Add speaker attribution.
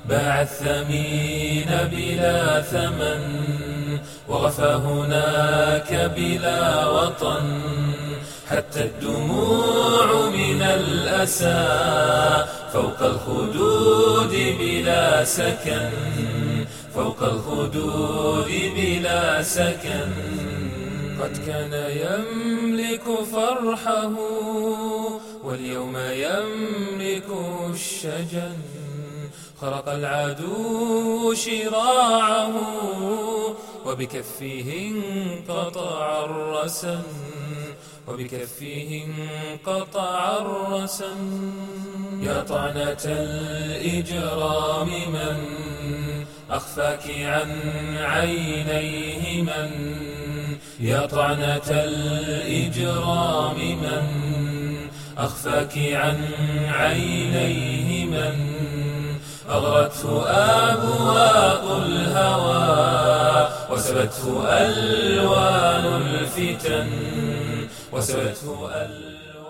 Speaker 1: باع الثمين بلا ثمن وغفى هناك بلا وطن، حتى الدموع من الأسى فوق الخدود بلا سكن، فوق الخدود بلا سكن. قد كان يملك فرحه واليوم يملك الشجن، خرق العدو شراعه وبكفه انقطع الرسن، وبكفه انقطع الرسن. يا طعنة الإجرام من أخفاك عن عينيه من، يا طعنة الإجرام من أخفاك عن عينيه من، أغرته أبواق الهوى وسبته ألوان الفتن، وسبته